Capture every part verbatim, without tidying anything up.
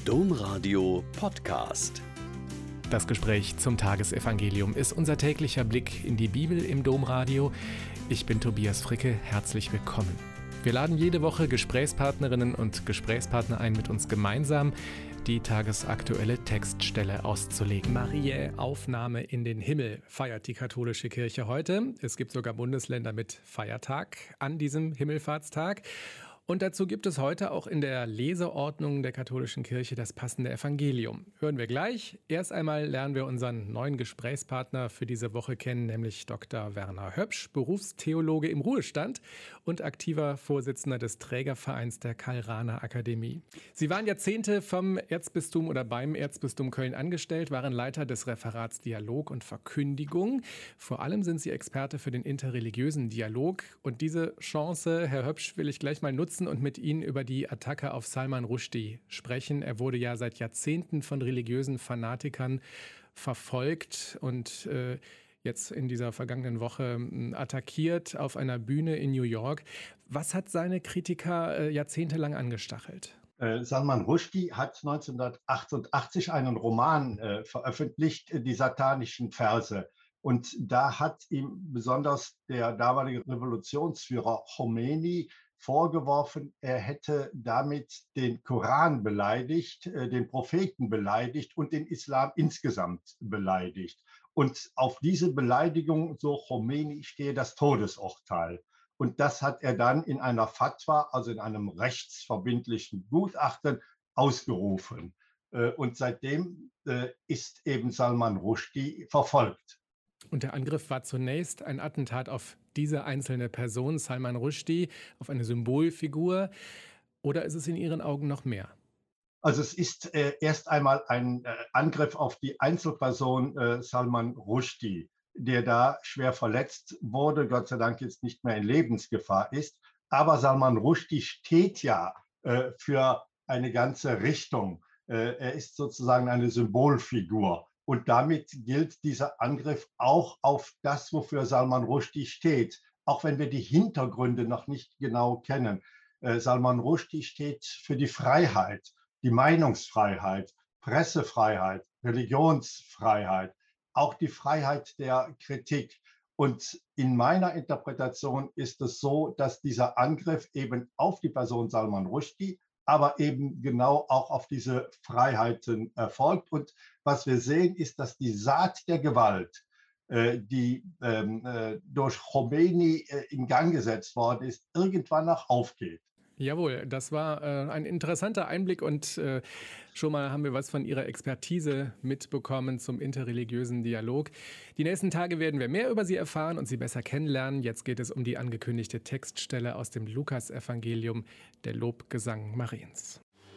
Domradio Podcast. Das Gespräch zum Tagesevangelium ist unser täglicher Blick in die Bibel im Domradio. Ich bin Tobias Fricke, herzlich willkommen. Wir laden jede Woche Gesprächspartnerinnen und Gesprächspartner ein, mit uns gemeinsam die tagesaktuelle Textstelle auszulegen. Mariä Aufnahme in den Himmel feiert die katholische Kirche heute. Es gibt sogar Bundesländer mit Feiertag an diesem Himmelfahrtstag. Und dazu gibt es heute auch in der Leseordnung der katholischen Kirche das passende Evangelium. Hören wir gleich. Erst einmal lernen wir unseren neuen Gesprächspartner für diese Woche kennen, nämlich Doktor Werner Höpsch, Berufstheologe im Ruhestand und aktiver Vorsitzender des Trägervereins der Karl-Rahner Akademie. Sie waren Jahrzehnte vom Erzbistum oder beim Erzbistum Köln angestellt, waren Leiter des Referats Dialog und Verkündigung. Vor allem sind Sie Experte für den interreligiösen Dialog. Und diese Chance, Herr Höpsch, will ich gleich mal nutzen und mit Ihnen über die Attacke auf Salman Rushdie sprechen. Er wurde ja seit Jahrzehnten von religiösen Fanatikern verfolgt und äh, jetzt in dieser vergangenen Woche äh, attackiert auf einer Bühne in New York. Was hat seine Kritiker äh, jahrzehntelang angestachelt? Äh, Salman Rushdie hat neunzehnhundertachtundachtzig einen Roman äh, veröffentlicht, die satanischen Verse. Und da hat ihm besonders der damalige Revolutionsführer Khomeini vorgeworfen, er hätte damit den Koran beleidigt, den Propheten beleidigt und den Islam insgesamt beleidigt. Und auf diese Beleidigung, so Khomeini, stehe das Todesurteil. Und das hat er dann in einer Fatwa, also in einem rechtsverbindlichen Gutachten, ausgerufen. Und seitdem ist eben Salman Rushdie verfolgt. Und der Angriff war zunächst ein Attentat auf diese einzelne Person, Salman Rushdie, auf eine Symbolfigur. Oder ist es in Ihren Augen noch mehr? Also es ist äh, erst einmal ein äh, Angriff auf die Einzelperson äh, Salman Rushdie, der da schwer verletzt wurde, Gott sei Dank jetzt nicht mehr in Lebensgefahr ist. Aber Salman Rushdie steht ja äh, für eine ganze Richtung. Äh, er ist sozusagen eine Symbolfigur. Und damit gilt dieser Angriff auch auf das, wofür Salman Rushdie steht, auch wenn wir die Hintergründe noch nicht genau kennen. Äh, Salman Rushdie steht für die Freiheit, die Meinungsfreiheit, Pressefreiheit, Religionsfreiheit, auch die Freiheit der Kritik. Und in meiner Interpretation ist es so, dass dieser Angriff eben auf die Person Salman Rushdie, aber eben genau auch auf diese Freiheiten erfolgt. Und was wir sehen, ist, dass die Saat der Gewalt, äh, die ähm, äh, durch Khomeini äh, in Gang gesetzt worden ist, irgendwann auch aufgeht. Jawohl, das war äh, ein interessanter Einblick und äh, schon mal haben wir was von Ihrer Expertise mitbekommen zum interreligiösen Dialog. Die nächsten Tage werden wir mehr über Sie erfahren und Sie besser kennenlernen. Jetzt geht es um die angekündigte Textstelle aus dem Lukasevangelium, der Lobgesang Mariens.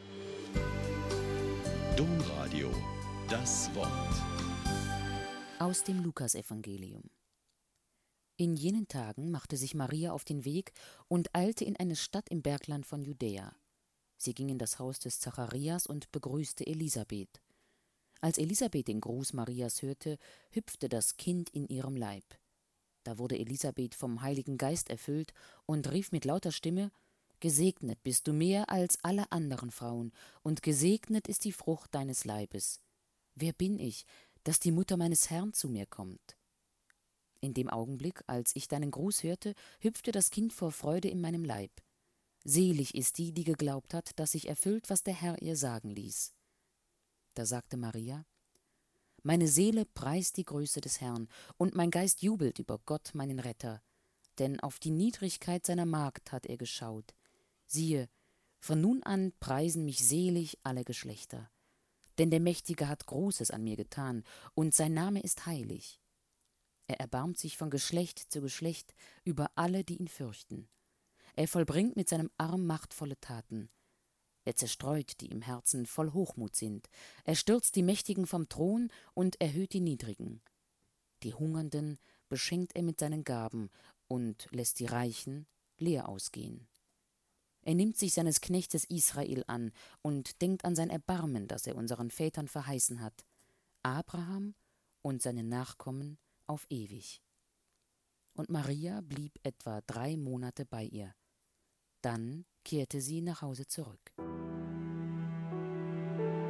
Domradio, das Wort. Aus dem Lukasevangelium. In jenen Tagen machte sich Maria auf den Weg und eilte in eine Stadt im Bergland von Judäa. Sie ging in das Haus des Zacharias und begrüßte Elisabeth. Als Elisabeth den Gruß Marias hörte, hüpfte das Kind in ihrem Leib. Da wurde Elisabeth vom Heiligen Geist erfüllt und rief mit lauter Stimme: »Gesegnet bist du mehr als alle anderen Frauen, und gesegnet ist die Frucht deines Leibes. Wer bin ich, dass die Mutter meines Herrn zu mir kommt?« In dem Augenblick, als ich deinen Gruß hörte, hüpfte das Kind vor Freude in meinem Leib. Selig ist die, die geglaubt hat, dass sich erfüllt, was der Herr ihr sagen ließ. Da sagte Maria: Meine Seele preist die Größe des Herrn, und mein Geist jubelt über Gott, meinen Retter. Denn auf die Niedrigkeit seiner Magd hat er geschaut. Siehe, von nun an preisen mich selig alle Geschlechter. Denn der Mächtige hat Großes an mir getan, und sein Name ist heilig. Er erbarmt sich von Geschlecht zu Geschlecht über alle, die ihn fürchten. Er vollbringt mit seinem Arm machtvolle Taten. Er zerstreut, die im Herzen voll Hochmut sind. Er stürzt die Mächtigen vom Thron und erhöht die Niedrigen. Die Hungernden beschenkt er mit seinen Gaben und lässt die Reichen leer ausgehen. Er nimmt sich seines Knechtes Israel an und denkt an sein Erbarmen, das er unseren Vätern verheißen hat, Abraham und seine Nachkommen auf ewig. Und Maria blieb etwa drei Monate bei ihr. Dann kehrte sie nach Hause zurück.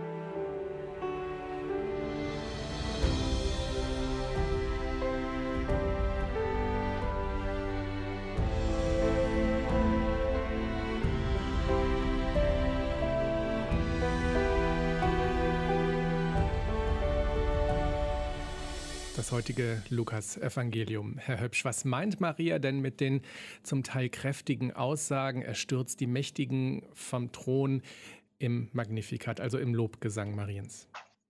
Das heutige Lukas-Evangelium. Herr Höpsch, was meint Maria denn mit den zum Teil kräftigen Aussagen, er stürzt die Mächtigen vom Thron im Magnificat, also im Lobgesang Mariens?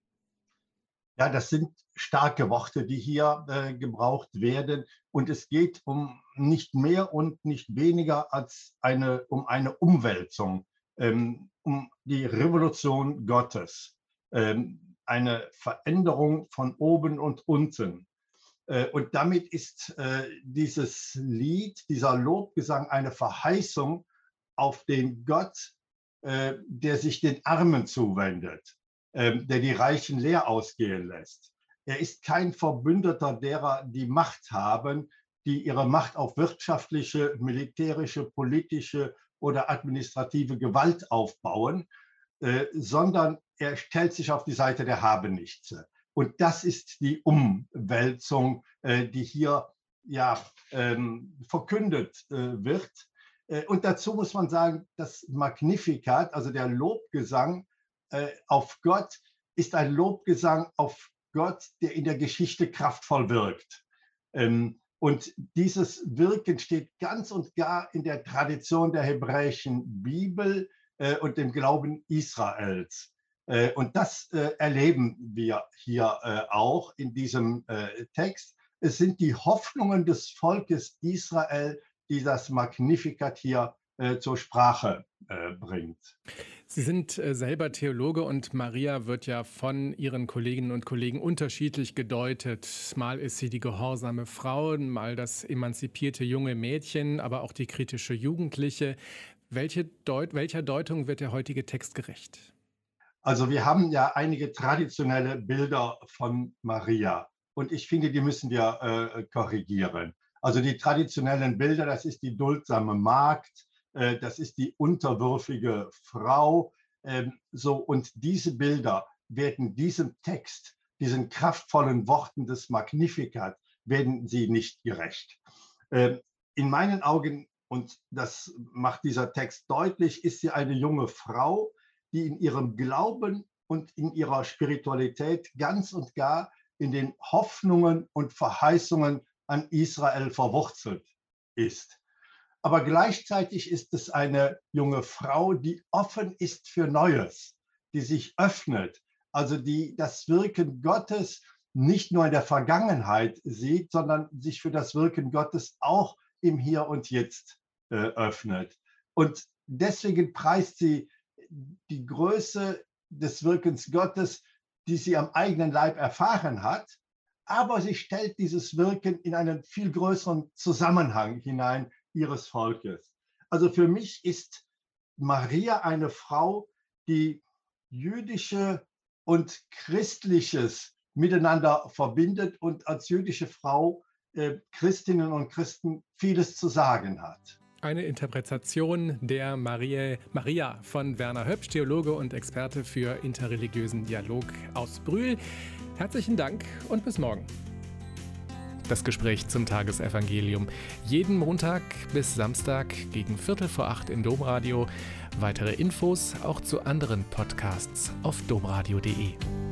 Ja, das sind starke Worte, die hier äh, gebraucht werden. Und es geht um nicht mehr und nicht weniger als eine, um eine Umwälzung, ähm, um die Revolution Gottes, ähm, eine Veränderung von oben und unten. Äh, und damit ist äh, dieses Lied, dieser Lobgesang eine Verheißung auf den Gott, äh, der sich den Armen zuwendet, der die Reichen leer ausgehen lässt. Er ist kein Verbündeter derer, die Macht haben, die ihre Macht auf wirtschaftliche, militärische, politische oder administrative Gewalt aufbauen, äh, sondern er stellt sich auf die Seite der Habenichtse. Und das ist die Umwälzung, äh, die hier ja, ähm, verkündet äh, wird. Äh, und dazu muss man sagen, das Magnificat, also der Lobgesang, auf Gott, ist ein Lobgesang auf Gott, der in der Geschichte kraftvoll wirkt. Und dieses Wirken steht ganz und gar in der Tradition der hebräischen Bibel und dem Glauben Israels. Und das erleben wir hier auch in diesem Text. Es sind die Hoffnungen des Volkes Israel, die das Magnificat hier zur Sprache bringt. Sie sind äh, selber Theologe und Maria wird ja von ihren Kolleginnen und Kollegen unterschiedlich gedeutet. Mal ist sie die gehorsame Frau, mal das emanzipierte junge Mädchen, aber auch die kritische Jugendliche. Welche Deut- welcher Deutung wird der heutige Text gerecht? Also wir haben ja einige traditionelle Bilder von Maria und ich finde, die müssen wir äh, korrigieren. Also die traditionellen Bilder, das ist die duldsame Magd, das ist die unterwürfige Frau. So, und diese Bilder werden diesem Text, diesen kraftvollen Worten des Magnificat, werden sie nicht gerecht. In meinen Augen, und das macht dieser Text deutlich, ist sie eine junge Frau, die in ihrem Glauben und in ihrer Spiritualität ganz und gar in den Hoffnungen und Verheißungen an Israel verwurzelt ist. Aber gleichzeitig ist es eine junge Frau, die offen ist für Neues, die sich öffnet, also die das Wirken Gottes nicht nur in der Vergangenheit sieht, sondern sich für das Wirken Gottes auch im Hier und Jetzt äh, öffnet. Und deswegen preist sie die Größe des Wirkens Gottes, die sie am eigenen Leib erfahren hat, aber sie stellt dieses Wirken in einen viel größeren Zusammenhang hinein, ihres Volkes. Also für mich ist Maria eine Frau, die jüdische und christliches miteinander verbindet und als jüdische Frau äh, Christinnen und Christen vieles zu sagen hat. Eine Interpretation der Maria, Maria von Werner Höpsch, Theologe und Experte für interreligiösen Dialog aus Brühl. Herzlichen Dank und bis morgen. Das Gespräch zum Tagesevangelium. Jeden Montag bis Samstag gegen Viertel vor acht im Domradio. Weitere Infos auch zu anderen Podcasts auf domradio punkt de.